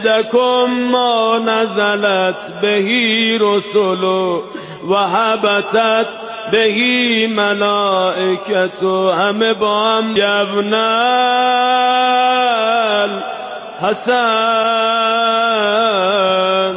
وعندكم ما نزلت به رسل وهبتت به ملائکة. همه با هم ابن الحسن.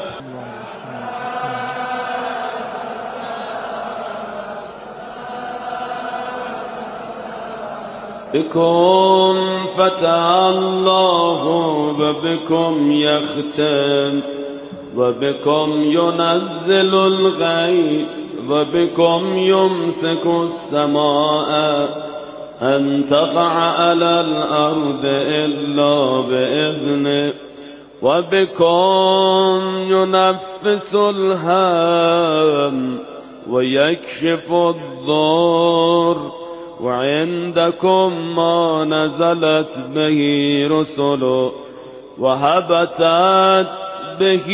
بكم فتح الله وبكم يختم وبكم ينزل الغيث وبكم يمسك السماء أن تقع على الأرض إلا بإذنه وبكم ينفس الهم ويكشف الضر وعندكم ما نزلت به رسل وهبتت به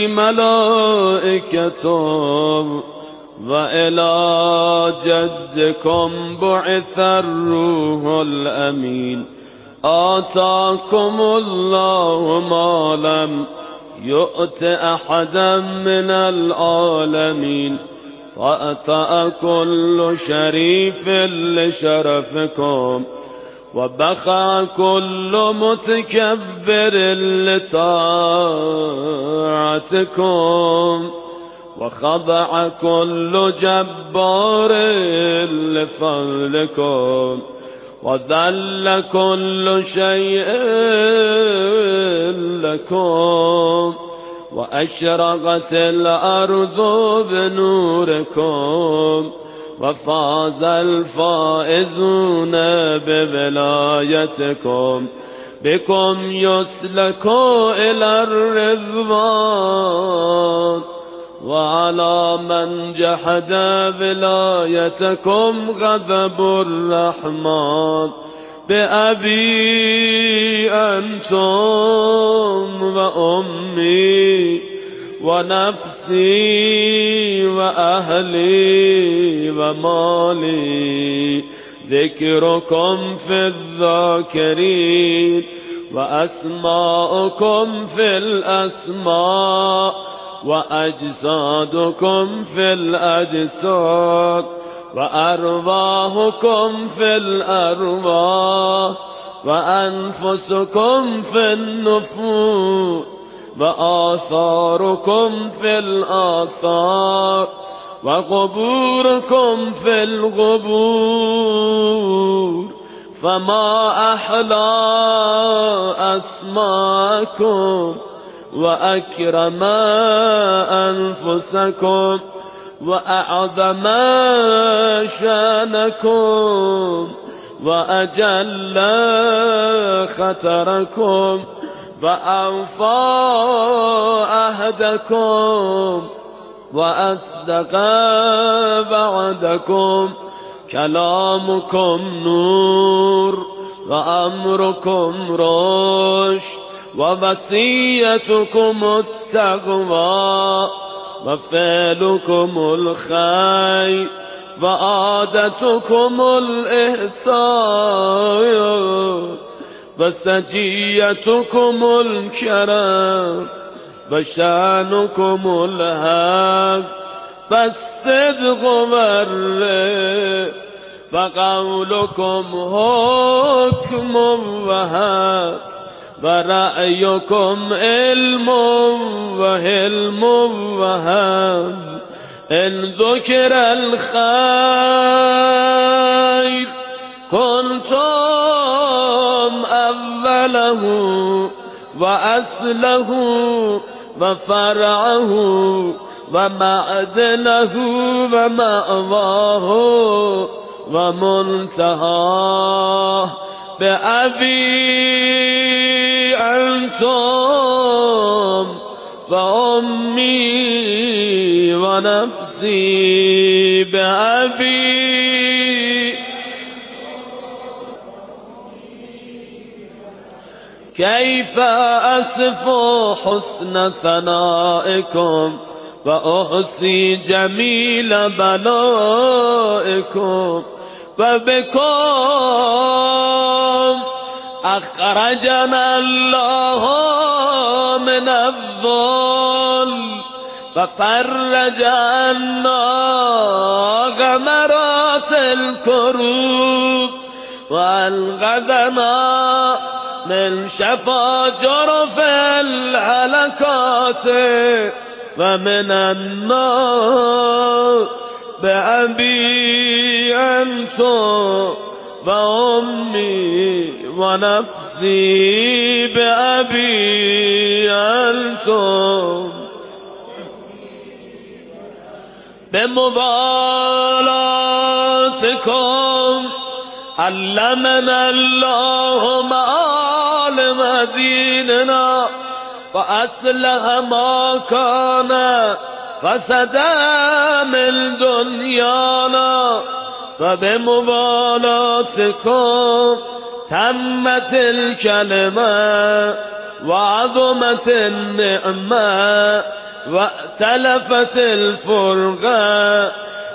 ملائكة وإلى جدكم بعث الروح الأمين. آتاكم الله ما لم يؤت أحدا من العالمين. طأطأ كل شريف لشرفكم وبخع كل متكبر لطاعتكم وخضع كل جبار لفضلكم وذل كل شيء لكم وأشرقت الأرض بنوركم وفاز الفائزون بولايتكم. بكم يسلك إلى الرضوان وعلى من جحد ولايتكم غضب الرحمن. بأبي أنتم وأمي ونفسي وأهلي ومالي ذكركم في الذاكرين وأسماؤكم في الأسماء وأجسادكم في الأجساد وأرواحكم في الأرواح وأنفسكم في النفوس وآثاركم في الآثار وقبوركم في القبور. فما أحلى أسماءكم وأكرم أنفسكم وأعظم شانكم وأجل خطركم وأوفى عهدكم وأصدق وعدكم. كلامكم نور وأمركم رشد ووصيتكم التقوى وفعلكم الخير وعادتكم الإحسان وسجيتكم الكرم وشانكم الحق والصدق والرفق وقولكم حكم وحق ورأيكم علم وحلم وحظ. إن ذكر الخير كنتم أوله وأصله وفرعه ومعدنه ومأواه ومنتهاه. بأبي أنتم وأمي ونفسي. بأبي كيف أصف حسن ثنائكم وأحصي جميل بلائكم. وبكم أخرجنا الله من الظل وفرج عنا غمرات الكروب وأنقذنا من شفا جرف الهلكات ومن النار بأبي أنت وأمي ونفسي بأبي أنت بمبالاتكم علمنا الله معالم ديننا وأصلح ما كان فسد من دنيانا وبمبالاتكم تمت الكلمة وعظمت النعمة واتلفت الفرقة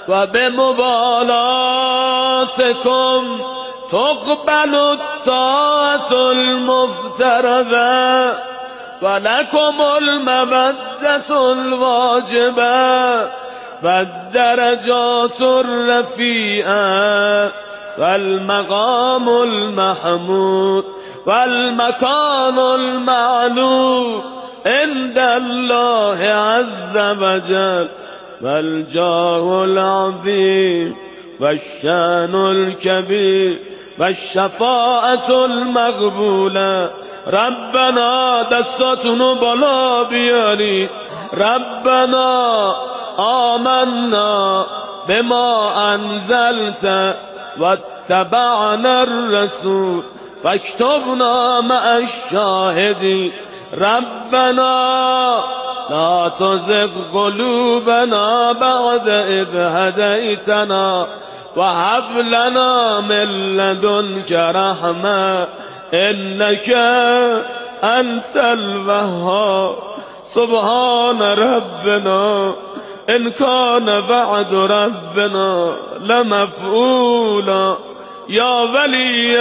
وبمبالاتكم تقبل الطاعة المفترضة ولكم المودة الواجبة والدرجات الرفيعة والمقام المحمود والمكان المعلوم عند الله عز وجل والجاه العظيم والشان الكبير والشفاعة المقبولة. ربنا دستاتونو بالا بیاری. ربنا آمنا بما انزلت واتبعنا الرسول فاكتبنا مع الشاهدين. ربنا لا تزغ قلوبنا بعد إذ هديتنا وهب لنا من لدنك رحمة إنك أنت الوهاب. سبحان ربنا إن كان بعد ربنا لمفعولا. یا ولی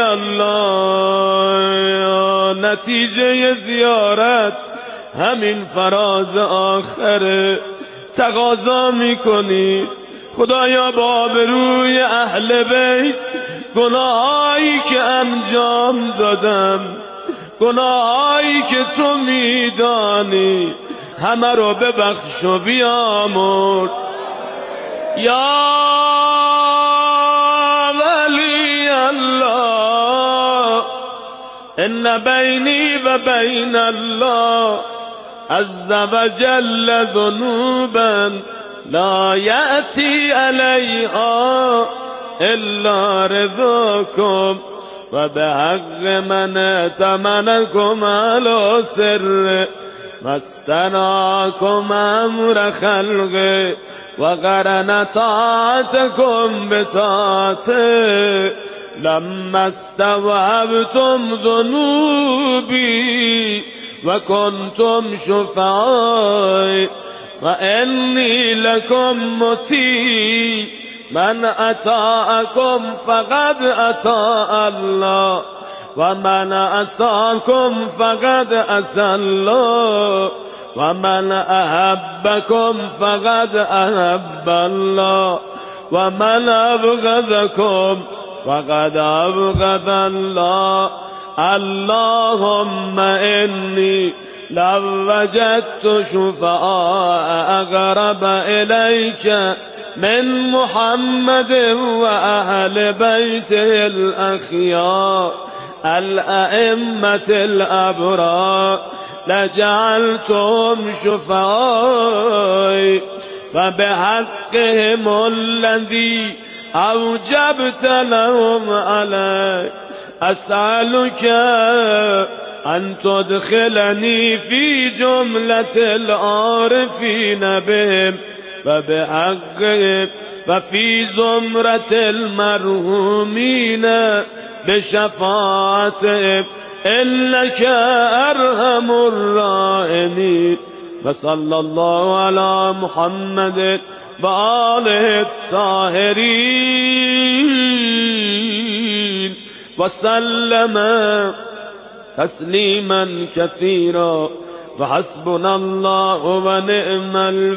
الله، نتیجه زیارت همین فراز آخره. تقاضا میکنی خدایا با آبروی اهل بیت گناهایی که انجام دادم، گناهایی که تو میدانی، همه رو ببخش و بیامرز. یا ولی الله، ان بینی و بین الله عز وجل ذنوبا لا یأتی علیها الا رضاکم و به حق من اتمنکم علی سر واستناکم امر خلقه و قرن طاعتکم بطاعته لما استوعبتم ذنوبی و کنتم شفعای فانی لکم مطیع من اطاعکم فقد اطاع الله و من عصاکم فقد عصى الله و من احبکم فقد احب الله و من ابغضکم فقد ابغض الله. اللهم انی لو وجدت شفعاء اقرب الیک من محمد و اهل بیته الاخیار الائمة الابرار لجعلتهم شفعاء فبحقهم الذي اوجبت لهم علي اسألك ان تدخلني في جملة العارفين بهم وبحقهم وفي زمرة المرحومين بشفاعتهم إنك أرحم الراحمين. وصلى الله على محمد وآله الطاهرين وسلم تسليما كثيرا. وحسبنا الله ونعم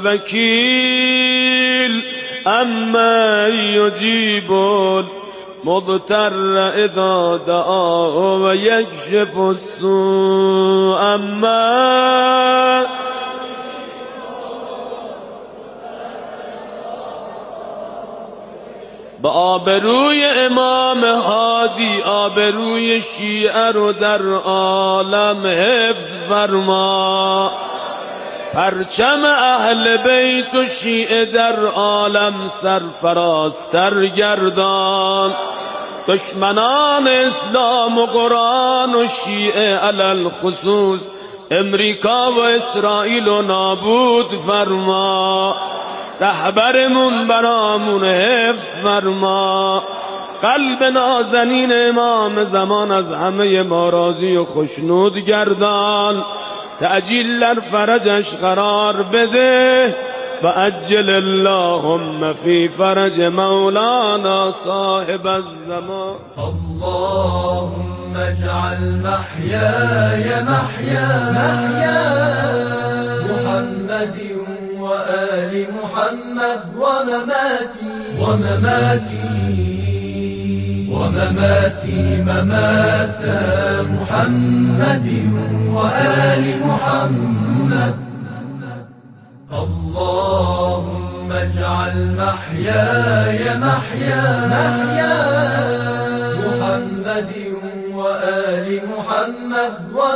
الوكيل أما يجيب المضطر إذا دعاه ويكشف السوء أما با آبروی امام هادی آبروی شیعه رو در عالم حفظ فرما، پرچم اهل بیت و شیعه در عالم سرفرازتر گردان، دشمنان اسلام و قرآن و شیعه علل خصوص امریکا و اسرائیل و نابود فرما، رهبرمون برامون حفظ فرما، قلب نازنین امام زمان از همه ما راضی و خشنود گردان، تعجیل در فرجش قرار بده و عجل اللهم فی فرج مولانا صاحب الزمان. اللهم اجعل محیای محیا محمد وآل محمد ومماتي ممات محمد وآل محمد. اللهم اجعل محياي محيا محمد وآل محمد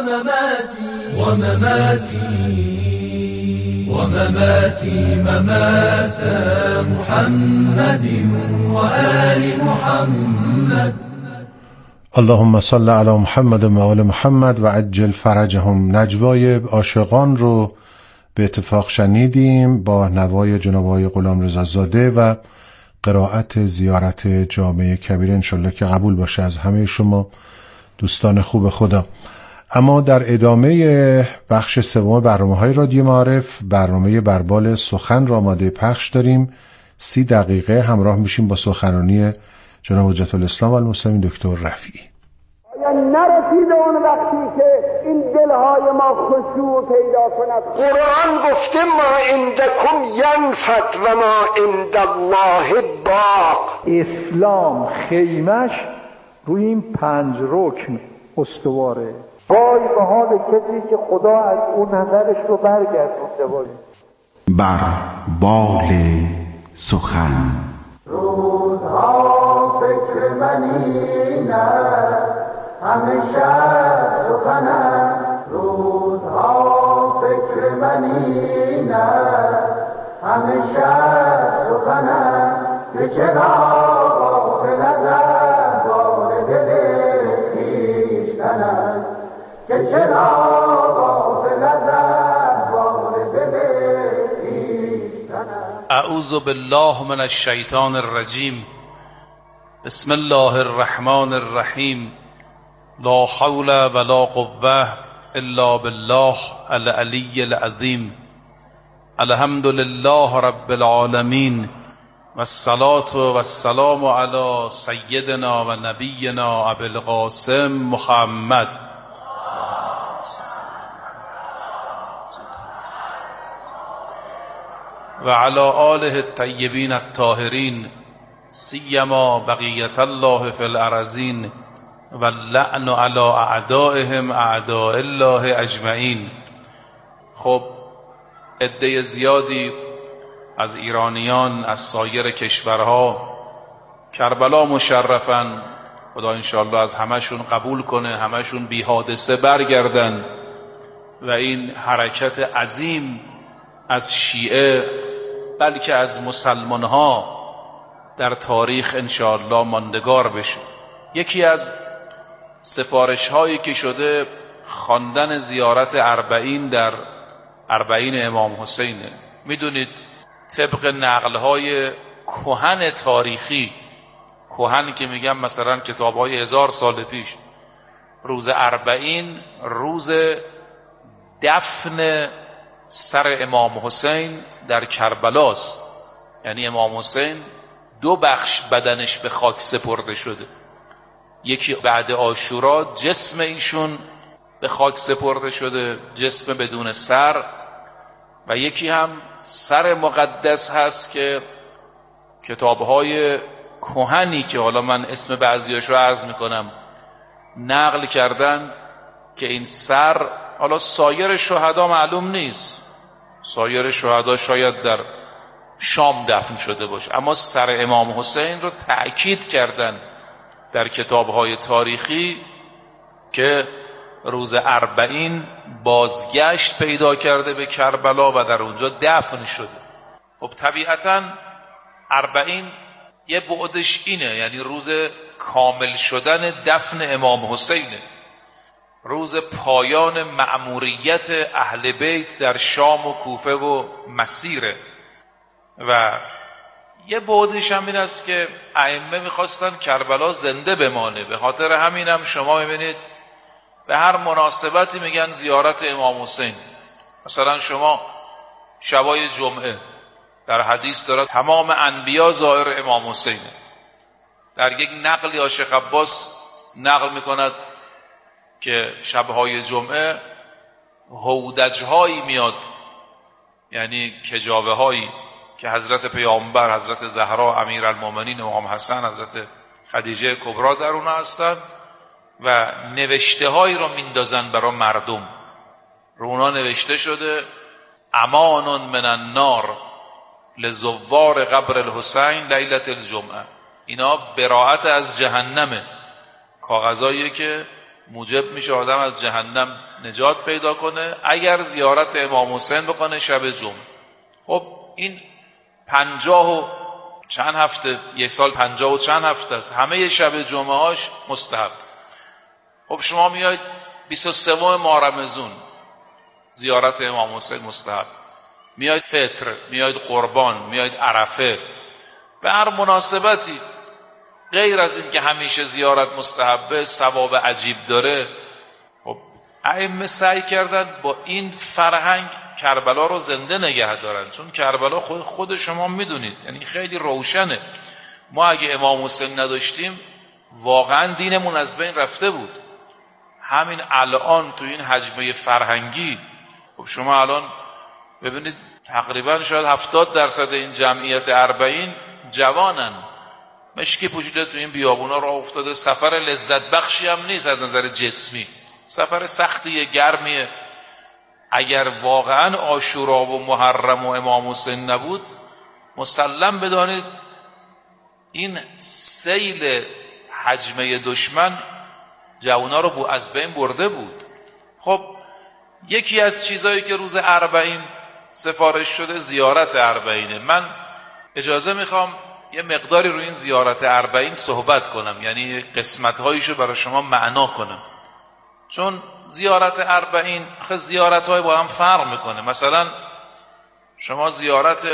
ومماتي ممات محمد وآل محمد. اللهم صل علی محمد و آل محمد و عجل فرجهم. نجوای عاشقان رو به اتفاق شنیدیم با نوای جناب آقای غلامرضا زاده و قرائت زیارت جامع کبیر، انشالله که قبول باشه از همه شما دوستان خوب خدا. اما در ادامه بخش سوم برنامه‌های رادیو معارف، برنامه بربال سخن را آماده پخش داریم. 30 دقیقه همراه میشیم با سخنرانی جناب حجت الاسلام و المسلمین دکتر رفیعی. نرسید اون وقتی که این دلهای ما خشوع پیدا کند. قرآن گفته ما عندکم ینفد و ما عند الله باق. اسلام خیمش روی این 5 رکن استواره. وای به حال کسی که خدا از اون نظرش رو برگردونده باشه. بربال سخن. روزها فکر منی نه همیشه سخن است، روزها فکر منی نه همیشه سخن است، که چرا غافل از احوال دل خویشتن است، که چرا غافل از احوال دل خویشتن است. اعوذ بالله من الشیطان الرجیم. بسم الله الرحمن الرحیم. لا حول ولا قوة الا بالله العلی العظیم. الحمد لله رب العالمین والصلاة والسلام علی سیدنا و نبینا ابی القاسم محمد و علی آله الطیبین الطاهرین، سیما بقیت الله فی الارضین و اللعن علی اعدائهم اعداء الله اجمعین. خب عده زیادی از ایرانیان از سایر کشورها کربلا مشرفن، خدا انشاءالله از همشون قبول کنه، همشون بی حادثه برگردن و این حرکت عظیم از شیعه بلکه از مسلمان ها در تاریخ انشاءالله ماندگار بشه. یکی از سفارش هایی که شده خواندن زیارت 40 در 40 امام حسینه. میدونید طبق نقل های کهن تاریخی، کهن که میگم مثلا کتاب های 1000 سال پیش، روز 40 روز دفن سر امام حسین در کربلاست. یعنی امام حسین 2 بخش بدنش به خاک سپرده شده، یکی بعد عاشورا جسم ایشون به خاک سپرده شده، جسم بدون سر، و یکی هم سر مقدس هست که کتاب‌های کهنی که حالا من اسم بعضیاشو عرض میکنم نقل کردند که این سر، حالا سایر شهدا معلوم نیست، سایر شهدا شاید در شام دفن شده باشه، اما سر امام حسین رو تأکید کردن در کتاب‌های تاریخی که روز اربعین بازگشت پیدا کرده به کربلا و در اونجا دفن شده. خب طبیعتاً اربعین یه بعدش اینه، یعنی روز کامل شدن دفن امام حسینه، روز پایان مأموریت اهل بیت در شام و کوفه و مسیره. و یه بعدش هم این است که ائمه میخواستن کربلا زنده بمانه، به خاطر همین هم شما میبینید به هر مناسبتی میگن زیارت امام حسین. مثلا شما شبای جمعه در حدیث دارد تمام انبیا زائر امام حسینه. در یک نقل یا شیخ عباس نقل میکند که شبهای جمعه هودجهایی میاد، یعنی کجاوه هایی که حضرت پیامبر، حضرت زهرا امیرالمومنین، امام حسن، حضرت خدیجه کبرا در اون هستند و نوشته هایی رو میندازن برای مردم. رو اونا نوشته شده امان من النار لزوار قبر الحسین لیلة الجمعه. اینا براءت از جهنمه، کاغذایی که موجب میشه آدم از جهنم نجات پیدا کنه اگر زیارت امام حسین بکنه شب جمعه. خب این 50 و چند هفته، یک سال 50 و چند هفته است، همه شب جمعه هاش مستحب. خب شما میاید 23 ماه رمضان زیارت امام حسین مستحب، میاید فطر، میاید قربان، میاید عرفه، به هر مناسبتی غیر از این که همیشه زیارت مستحبه، ثواب عجیب داره. خب ائمه سعی کردن با این فرهنگ کربلا رو زنده نگه دارن، چون کربلا خود شما میدونید یعنی خیلی روشنه. ما اگه امام حسین نداشتیم واقعا دینمون از بین رفته بود. همین الان تو این حجمه فرهنگی، خب شما الان ببینید تقریبا شاید 70% این جمعیت اربعین جوانن، مشکی پوشیده تو این بیابونا راه افتاده. سفر لذت بخشی هم نیست از نظر جسمی، سفر سختیه، گرمیه. اگر واقعا عاشورا و محرم و امام حسین نبود، مسلم بدانید این سیل حجمه دشمن جوونا رو از بین برده بود. خب یکی از چیزایی که روز اربعین سفارش شده زیارت اربعینه. من اجازه میخوام یه مقداری روی این زیارت اربعین صحبت کنم، یعنی قسمت‌هایشو برای شما معنا کنم، چون زیارت اربعین زیارت‌های با هم فرق میکنه. مثلا شما زیارت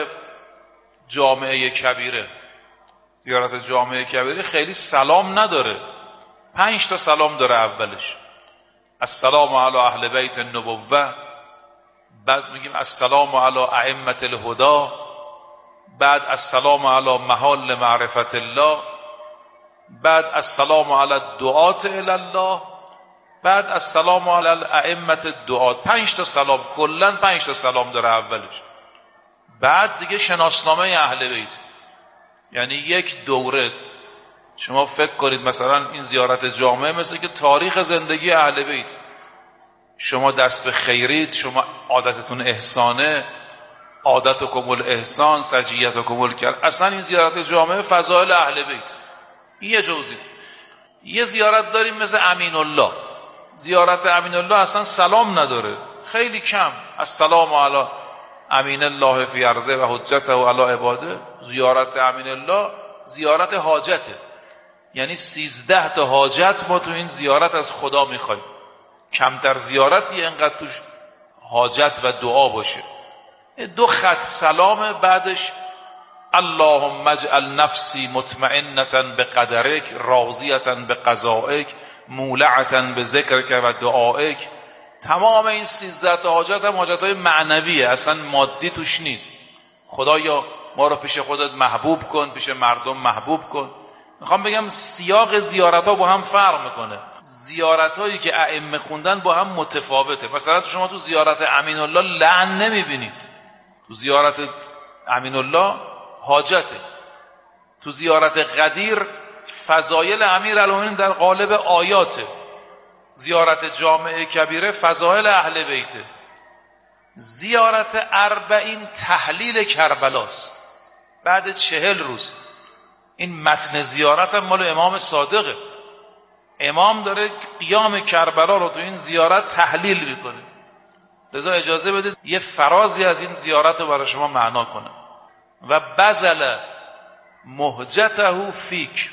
جامعه کبیره، زیارت جامعه کبیره خیلی سلام نداره، 5 تا سلام داره. اولش السلام علی اهل بیت النبوه، بعد میگیم السلام علی ائمه الهدی، بعد السلام علی محال معرفت الله، بعد السلام علی الدعاة الی الله، بعد السلام علی الائمه الدعاة. 5 تا سلام، کلا 5 تا سلام داره اولش. بعد دیگه شناسنامه اهل بیت، یعنی یک دوره. شما فکر کنید مثلا این زیارت جامعه مثل که تاریخ زندگی اهل بیت، شما دست به خیرید، شما عادتتون احسانه، عادتکم الاحسان، سجیتکم الکرم. اصلا این زیارت جامعه فضائل اهل بیت. یه جزئی. یه زیارت داریم مثل امین الله. زیارت امین الله اصلا سلام نداره، خیلی کم. السلام علی امین الله فی ارضه و حجته و علی عباده. زیارت امین الله زیارت حاجته، یعنی 13 تا حاجت ما تو این زیارت از خدا میخوایم. کمتر زیارتی انقدر توش حاجت و دعا باشه. 2 خط سلام، بعدش اللهم اجعل نفسی مطمئنة بقدرک راضیة بقضائک مولعة بذکرک و دعائک. تمام این 13 تا حاجت هم حاجتهای معنویه، اصلا مادی توش نیست. خدایا ما رو پیش خودت محبوب کن، پیش مردم محبوب کن. میخوام بگم سیاق زیارت ها با هم فرق میکنه. زیارت هایی که ائمه خوندن با هم متفاوته. مثلا شما تو زیارت امین الله لعن نمیبینید، تو زیارت امین الله حاجته. تو زیارت قدیر فضایل امیرالمومنین در قالب آیاته. زیارت جامع کبیره فضایل اهل بیته. زیارت اربعین تحلیل کربلاست بعد 40 روز. این متن زیارت هم مال امام صادقه. امام داره قیام کربلا رو تو این زیارت تحلیل میکنه. لذا اجازه بدید یه فرازی از این زیارت رو برای شما معنا کنم. و بذل مهجته فیک.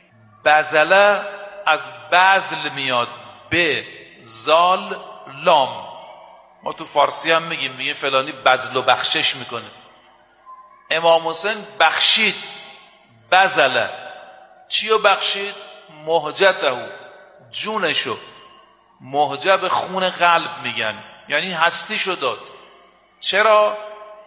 بذل از بذل میاد، به زال لام. ما تو فارسی هم میگیم فلانی بذل و بخشش میکنه. امام حسین بخشید. بذل چیو بخشید؟ مهجته، جونشو. مهجه به خون قلب میگن، یعنی هستیشو داد. چرا؟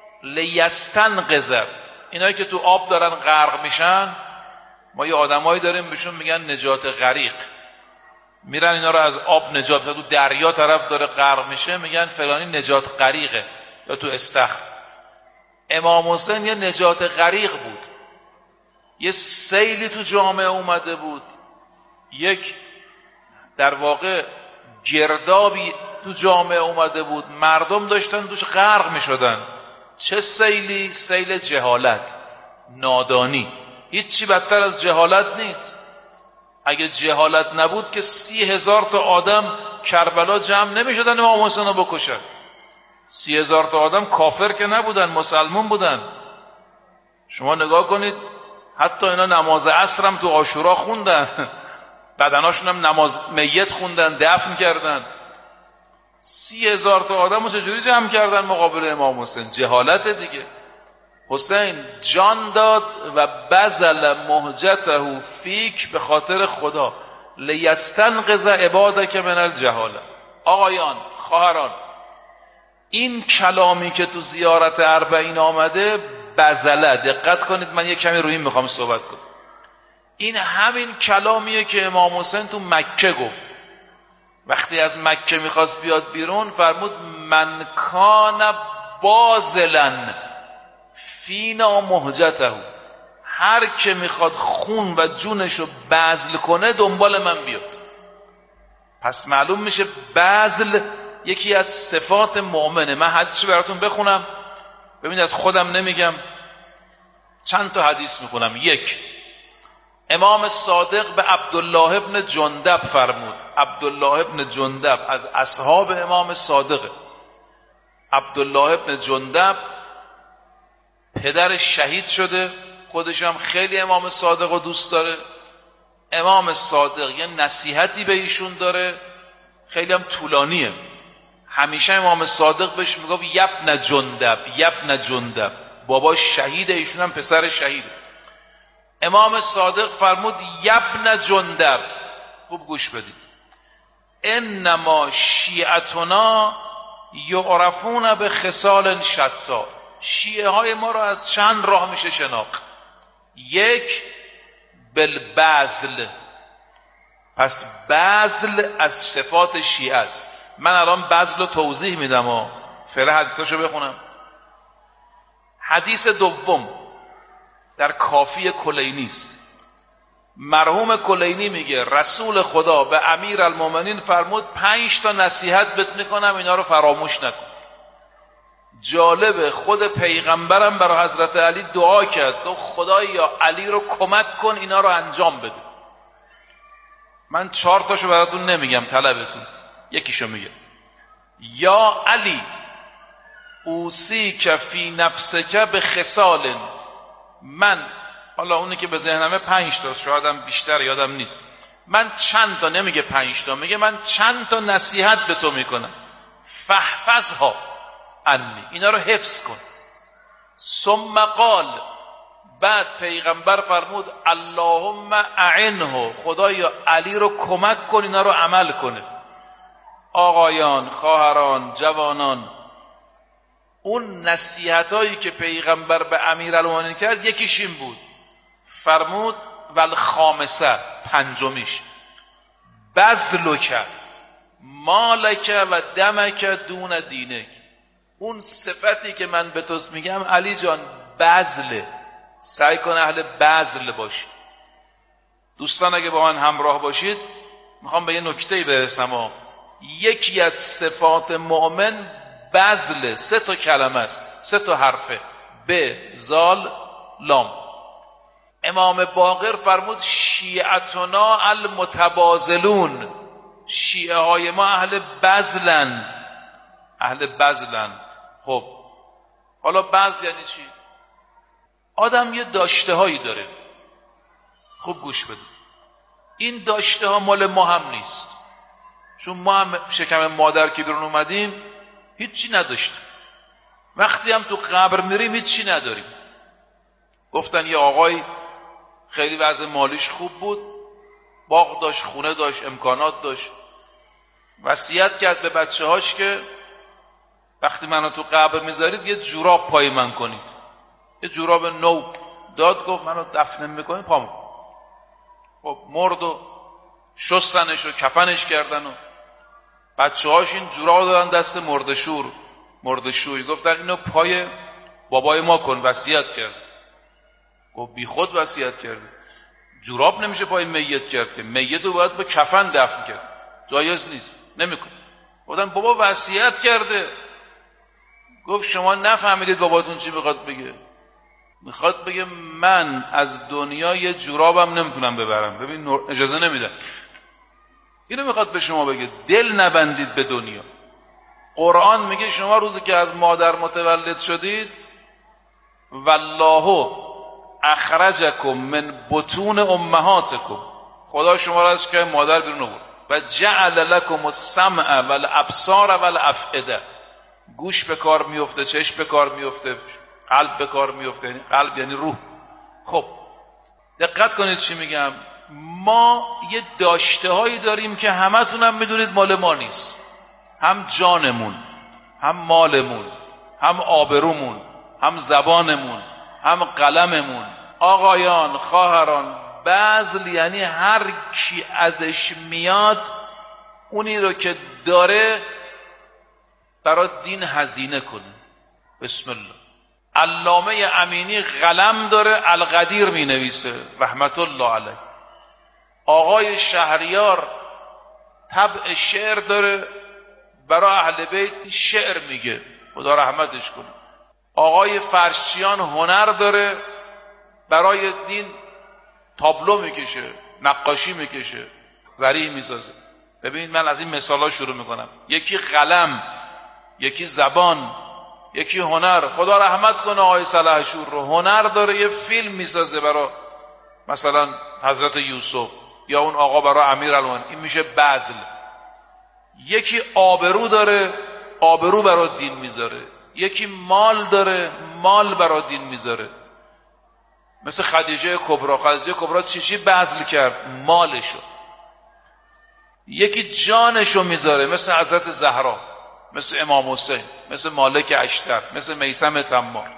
لیستنقذ. اینایی که تو آب دارن غرق میشن، ما یه آدمایی داریم بهشون میگن نجات غریق، میرن اینا رو از آب نجات میدن. تو دریا طرف داره غرق میشه میگن فلانی نجات غریقه، یا تو استخر. امام حسین یه نجات غریق بود. یه سیلی تو جامعه اومده بود، یک در واقع گردابی تو جامعه اومده بود، مردم داشتن توش غرق میشدن. چه سیلی؟ سیل جهالت، نادانی. هیچی بدتر از جهالت نیست. اگه جهالت نبود که 30,000 تا آدم کربلا جمع نمیشدن امام حسین رو بکشن. 30,000 تا آدم کافر که نبودن، مسلمون بودن. شما نگاه کنید، حتی اینا نماز عصر هم تو عاشورا خوندن، بدناشون هم نماز میت خوندن، دفن کردن. 30,000 تا آدم رو چجوری جمع کردن مقابل امام حسین؟ جهالت دیگه. حسین جان داد و بذل مهجته فیک، به خاطر خدا. لیستنقذ عبادک من الجهاله. آقایان، خواهران، این کلامی که تو زیارت اربعین آمده بذله، دقت کنید، من یک کمی روی این میخوام صحبت کنم. این همین کلامیه که امام حسین تو مکه گفت. وقتی از مکه میخواست بیاد بیرون فرمود من کان باذلن فینا مهجته. هر که میخواد خون و جونشو بذل کنه دنبال من بیاد. پس معلوم میشه بذل یکی از صفات مؤمنه. من حدیثی براتون بخونم، ببینید از خودم نمیگم، چند تا حدیث میخونم. یک، امام صادق به عبدالله ابن جندب فرمود. عبدالله ابن جندب از اصحاب امام صادقه. عبدالله ابن جندب پدر شهید شده، خودش هم خیلی امام صادق رو دوست داره. امام صادق یه نصیحتی به ایشون داره، خیلی هم طولانیه. همیشه امام صادق بهش میگفت یبن جندب، یبن جندب. باباش شهیده، ایشون هم پسر شهیده. امام صادق فرمود یبن جندب، خوب گوش بدید، انما شیعتنا یعرفون به خصال شتا. شیعه های ما رو از چند راه میشه شناخت. یک، بالبذل. پس بذل از صفات شیعه است. من الان بذل رو توضیح میدم و فعلا حدیثاشو بخونم. حدیث دوم در کافی کلینی است. مرحوم کلینی میگه رسول خدا به امیرالمومنین فرمود 5 تا نصیحت بهت میکنم، اینا رو فراموش نکن. جالبه، خود پیغمبرم برای حضرت علی دعا کرد، گفت خدایا علی رو کمک کن اینا رو انجام بده. من 4 تاشو براتون نمیگم، طلبتون یکیشو میگه. یا علی اوصیک فی نفسک به خصال. من حالا اونی که به ذهنمه 5 تا، شایدم بیشتر یادم نیست. من چند تا، نمیگه 5 تا، میگه من چند تا نصیحت به تو میکنم. فحفظها عنی، اینا رو حفظ کن. ثم قال، بعد پیغمبر فرمود اللهم اعنه، خدایا علی رو کمک کن اینا رو عمل کنه. آقایان، خواهران، جوانان، اون نصیحتایی که پیغمبر به امیرالمومنین کرد یکیش این بود، فرمود والخامسه، 5میش بذلک مالک و دمک دون دینک. اون صفتی که من به تو میگم علی جان بذله، سعی کن اهل بذل باشی. دوستان اگه با من همراه باشید میخوام به یه نکته‌ای برسم. یکی از صفات مؤمن بذله. 3 تا کلمه است، 3 تا حرفه، ب زال لام. امام باقر فرمود شیعتنا المتبازلون، شیعه های ما اهل بذلند، اهل بذلند. خب حالا بذل یعنی چی؟ آدم یه داشته هایی داره. خوب گوش بده، این داشته ها مال ما هم نیست، چون ما هم شکم مادر که بیرون اومدیم هیچی نداشتیم، وقتی هم تو قبر میریم هیچی نداریم. گفتن یه آقای خیلی وضع مالیش خوب بود، باغ داشت، خونه داشت، امکانات داشت، وصیت کرد به بچه هاش که وقتی منو تو قبر میذارید یه جوراب پای من کنید. یه جوراب نو داد، گفت منو دفن میکنید پامو. خب مرد و شستنش و کفنش کردن و بچه هاش این جوراب دادن دست مردشوی. گفتن اینو پای بابای ما کن، وصیت کرد. گفت بی خود وصیت کرده، جوراب نمیشه پای میت کرد که، میت رو باید با کفن دفن کرد، جایز نیست، نمیکن. گفتن بابا وصیت کرده. گفت شما نفهمیدید باباتون چی میخواد بگه. میخواد بگه من از دنیا یه جورابم نمیتونم ببرم، ببین اجازه نمیدم. اینو میخواد به شما بگه دل نبندید به دنیا. قرآن میگه شما روزی که از مادر متولد شدید والله اخرجکم من بطون امهاتکم، خدا شما را از که مادر بیرون آورد. و جعل لکم السمع والابصار والافئده، گوش به کار میفته، چشم به کار میفته، قلب به کار میفته. قلب یعنی روح. خب دقت کنید چی میگم. ما یه داشته هایی داریم که همتون هم میدونید مال ما نیست، هم جانمون، هم مالمون، هم آبرومون، هم زبانمون، هم قلممون. آقایان، خواهران، بذل یعنی هر کی ازش میاد اونی رو که داره برای دین هزینه کنه. بسم الله. علامه امینی قلم داره، القدیر می نویسه رحمت الله علیه. آقای شهریار طبع شعر داره، برای اهل بیت شعر میگه، خدا رحمتش کنه. آقای فرشچیان هنر داره، برای دین تابلو میکشه، نقاشی میکشه، ضریح میسازه. ببینید من از این مثالا شروع میکنم. یکی قلم، یکی زبان، یکی هنر. خدا رحمت کنه آقای صلاحشور رو، هنر داره، یه فیلم میسازه برای مثلا حضرت یوسف، یا اون آقا برای امیرالمومنین. این میشه بذل. یکی آبرو داره، آبرو برای دین میذاره. یکی مال داره، مال برای دین میذاره. مثل خدیجه کبرا. خدیجه کبرا چی بذل کرد؟ مالشو. یکی جانشو میذاره، مثل حضرت زهرا، مثل امام حسین، مثل مالک اشتر، مثل میثم تمار.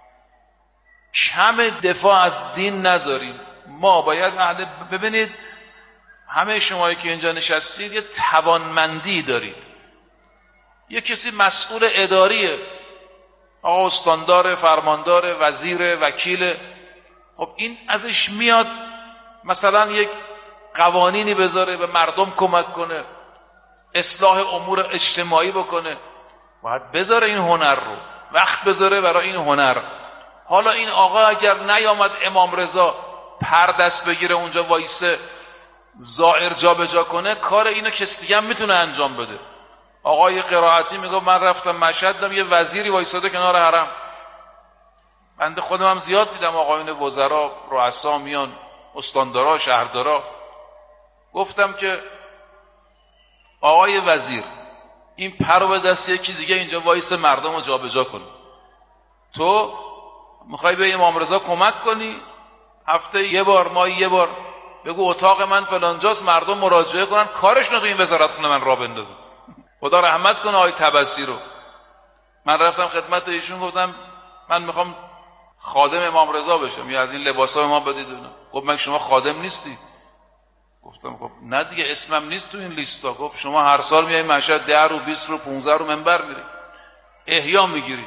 کم دفاع از دین نذاریم. ما باید ببینید همه شمایی که اینجا نشستید یه توانمندی دارید. یه کسی مسئول اداریه، آقا استاندار، فرماندار، وزیر، وکیل. خب این ازش میاد مثلا یک قوانینی بذاره، به مردم کمک کنه، اصلاح امور اجتماعی بکنه. باید بذاره این هنر رو، وقت بذاره برای این هنر. حالا این آقا اگر نیامد امام رضا پر دست بگیره اونجا وایسه زائر جا به جا کنه، کار اینو کسی دیگه هم میتونه انجام بده. آقای قرائتی میگه من رفتم مشهد دیدم یه وزیری وایساده کنار حرم. بنده خودم هم زیاد دیدم آقایون وزرا، رؤسا میان، استاندارا، شهردارا. گفتم که آقای وزیر این پر به دست یکی دیگه اینجا وایس مردم رو جا به جا کنه. تو میخوای به امام رضا کمک کنی، هفته یه بار، ماهی یه بار بگو اتاق من فلانجاست، مردم مراجعه کنن، کارش نه تو این وزارت خونه من را بندازه. خدا رحمت کنه آقای طبسی رو. من رفتم خدمت ایشون گفتم من میخوام خادم امام رضا بشم، یا از این لباسا به ما بدید. گفت من شما خادم نیستی. گفتم خب نه دیگه اسمم نیست تو این لیستا. گفت شما هر سال میای مشهد 10 رو 20 رو 15 رو منبر میری، احیا میگیری.